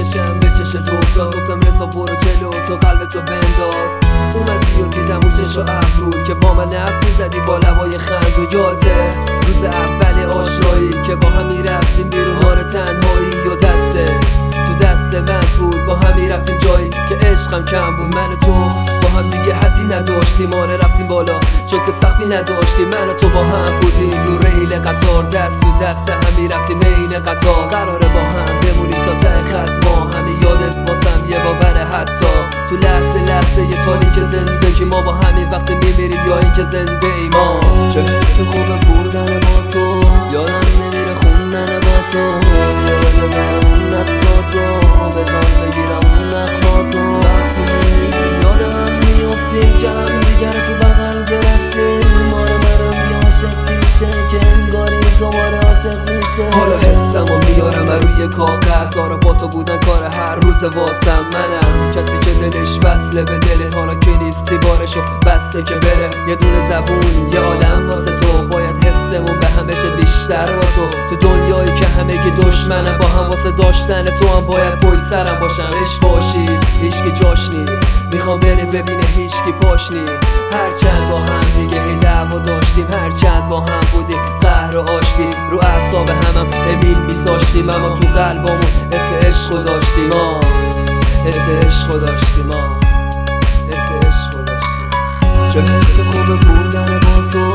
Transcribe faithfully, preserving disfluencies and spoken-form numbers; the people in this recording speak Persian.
چشم به چش تو افتاد، گفتم رضا برو جلو تو قلب تو بنداز. اومدی و دیدم اون چش و ابرود که با من حرف میزدی با لبای خند و یاده روز اول آشنایی که با هم میرفتیم بیرون مار تنهایی و دسته تو دست من بود، با هم میرفتیم جایی که عشقم کم بود. من و تو با هم دیگه حدی نداشتیم، آره رفتیم بالا چون که سقفی نداشتیم. من و تو با هم بودیم رو ریل قطار، دست تو دست هم میرفتیم عین قطار. قراره با هم بمونیم تا ته خط، ما همه یادت واسم یه باوره حتی تو لحظه لحظه یه تاریک زندگی ما با همین وقت میمیریم یا اینکه زنده ای ما. چه حس خوبه بودن با تو، یادم نمیره خوندن با تو، یادم برم اون دستاتو بزن بگیرم اون نخماتو. وقتی یادم میافتیم که هم دیگر تو بغل گرفتیم، ماره مرم یه عاشق پیشه که انگاری دوباره عاشق میشه. حالا حسم و میارم روی کاغذ، آره با تو بودن کار هر روز واسم. منم کسی که دلش وصله به دلت، حالا که نیستی بارشو بسته که بره. یه دونه زبون یه عالم واسه تو، باید حسمون به همه شه بیشتر با تو. تو دنیایی که همه که دشمنم با هم واسه داشتن تو هم باید پشت سرم باشم. عشق باشی هیچکی جاش نی، میخوام بری ببینه هیچکی پاش نی. هرچند با هم دیگه هی دعوا داشتیم، هرچند با هم بودیم قهر و آشتی، رو اعصاب همم امیل میذاشتیم، اما تو قلبمون حس عشق داشتیم ما، حس عشق داشتیم ما، حس عشق داشتیم. چه حس خوبه بودن با تو،